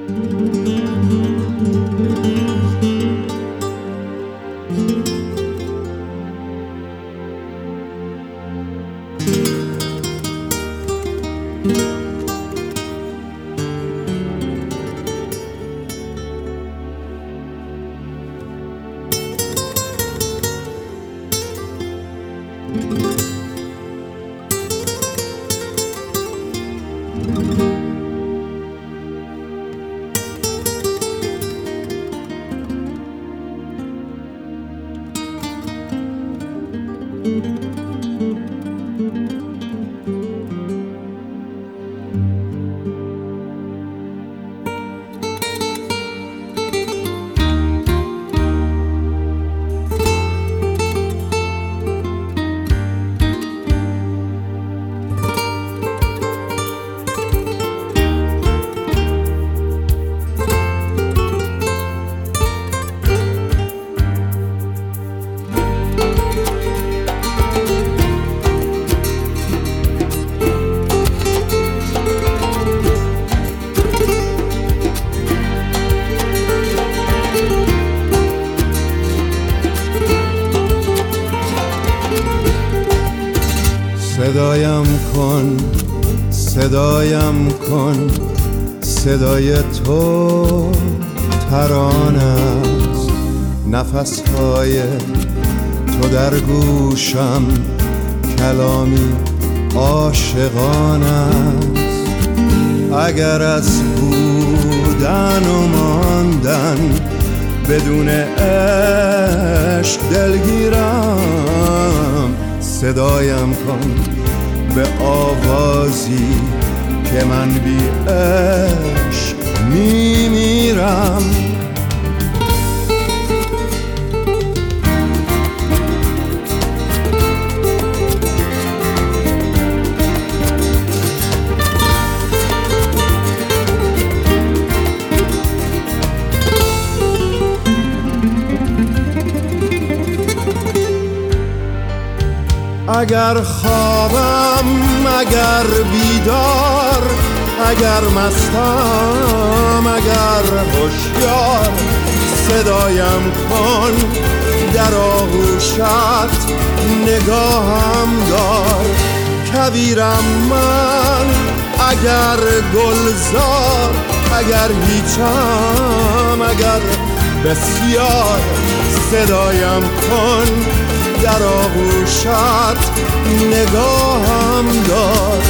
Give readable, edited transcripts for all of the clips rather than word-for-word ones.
صدایم کن صدای تو ترانه است، نفسهای تو در گوشم کلامی عاشقانه است. اگر از بودن و ماندن بدون عشق دلگیرم، صدایم کن به آوازی که من بی عشق میمیرم. اگر خوابم، اگر بیدار، اگر مستم، اگر هوشیار، صدایم کن در آغوشت، نگاهم دار. کویرم من اگر گلزار، اگر هیچم، اگر بسیار، صدایم کن در آغوشت، نگاهم دار.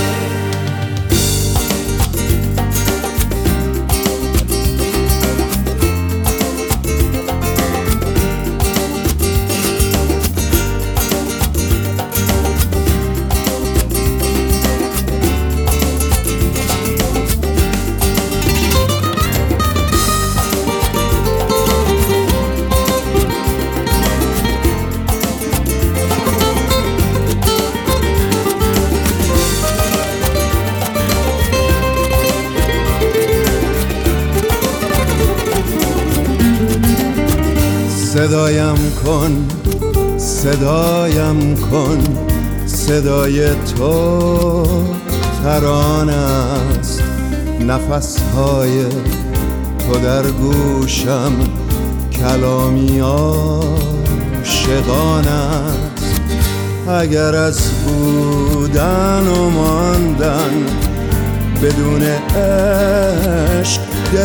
صدایم کن، صدایم کن، صدای تو ترانه است، نفسهای تو در گوشم کلامی عاشقانه است. اگر از بودن و ماندن بدون عشق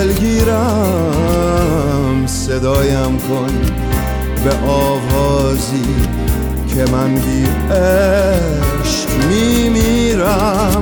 دلگیرم، صدایم کن به آوازی که من بی عشق میمیرم.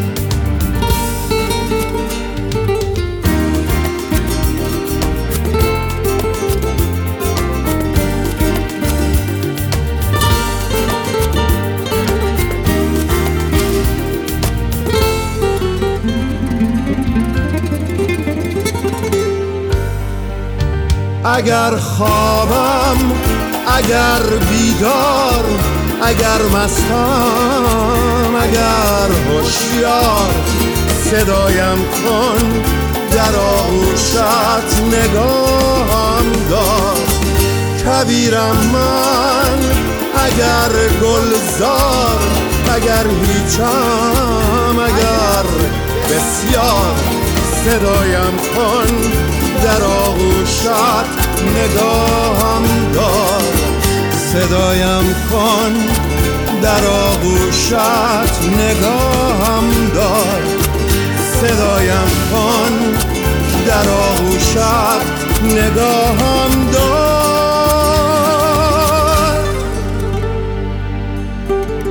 اگر خوابم، اگر بیدار، اگر مستم، اگر هوشیار، صدایم کن در آغوشت، نگاهم دار. کویرم من اگر گلزار، اگر هیچم، اگر بسیار، صدایم کن، در آغوشت نگاهم دار. صدایم کن، در آغوشت نگاهم دار. صدایم کن، در آغوشت نگاهم دار.